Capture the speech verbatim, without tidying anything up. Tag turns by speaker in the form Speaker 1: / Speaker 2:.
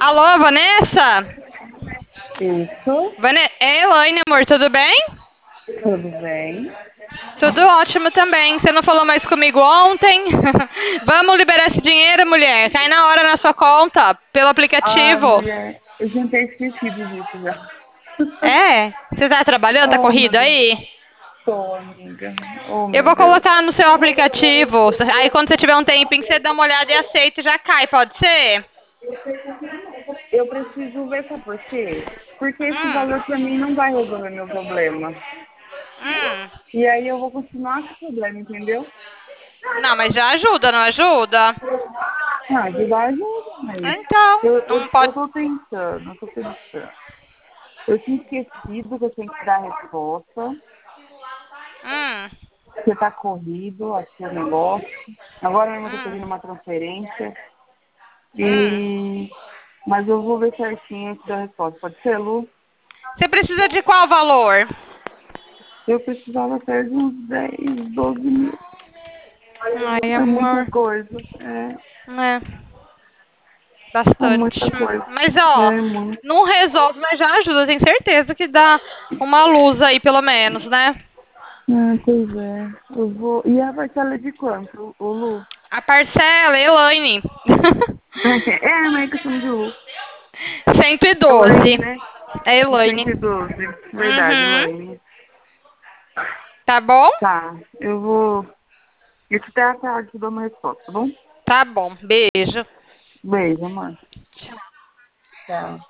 Speaker 1: Alô, Vanessa?
Speaker 2: Isso,
Speaker 1: Vane... É Elaine, amor, tudo bem?
Speaker 2: tudo bem.
Speaker 1: Tudo ótimo também. Você não falou mais comigo ontem? Vamos liberar esse dinheiro, mulher. Cai na hora na sua conta, pelo
Speaker 2: Ah,
Speaker 1: aplicativo.
Speaker 2: mulher, eu já tinha esquecido disso já.
Speaker 1: É? Você tá trabalhando? Tá
Speaker 2: Oh,
Speaker 1: corrido
Speaker 2: meu Deus.
Speaker 1: aí?
Speaker 2: Tô, amiga. Oh,
Speaker 1: Eu
Speaker 2: meu
Speaker 1: vou
Speaker 2: Deus.
Speaker 1: colocar no seu aplicativo. Aí quando você tiver um tempinho, você dá uma olhada e aceita e já cai, pode ser?
Speaker 2: Eu preciso ver sabe por quê? Porque esse
Speaker 1: Hum,
Speaker 2: valor pra mim não vai resolver meu problema.
Speaker 1: hum.
Speaker 2: E aí eu vou continuar com o problema, entendeu?
Speaker 1: Não, mas já ajuda, não ajuda?
Speaker 2: Ah, ajudar ajuda, mas
Speaker 1: Então,
Speaker 2: eu,
Speaker 1: não
Speaker 2: eu, eu
Speaker 1: pode.
Speaker 2: tô pensando, eu tô pensando. Eu tinha esquecido que eu tenho que dar a resposta.
Speaker 1: Hum,
Speaker 2: Porque tá corrido aqui o negócio. Agora mesmo eu tô
Speaker 1: hum,
Speaker 2: pedindo uma transferência.
Speaker 1: hum.
Speaker 2: E... Mas eu vou ver certinho antes da resposta. Pode ser, Lu?
Speaker 1: Você precisa de qual valor?
Speaker 2: Eu precisava até de uns dez, doze mil.
Speaker 1: Ai,
Speaker 2: É muita
Speaker 1: amor.
Speaker 2: coisa. É,
Speaker 1: É,
Speaker 2: é
Speaker 1: bastante.
Speaker 2: muita coisa.
Speaker 1: Mas, ó,
Speaker 2: É muito.
Speaker 1: não resolve, mas já ajuda. Tenho certeza que dá uma luz aí, pelo menos, né?
Speaker 2: Ah, pois é. Eu vou. E a parcela é de quanto, o Lu?
Speaker 1: A parcela, Elaine.
Speaker 2: É, mas é questão de Lu.
Speaker 1: cento e
Speaker 2: Elaine,
Speaker 1: doze.
Speaker 2: né?
Speaker 1: É Elaine.
Speaker 2: cento e doze. Verdade,
Speaker 1: Uhum.
Speaker 2: Elaine.
Speaker 1: Tá bom?
Speaker 2: Tá, eu vou. Isso até a tarde eu dou uma resposta, tá bom?
Speaker 1: Tá bom. Beijo.
Speaker 2: Beijo, amor.
Speaker 1: Tchau.
Speaker 2: Tchau.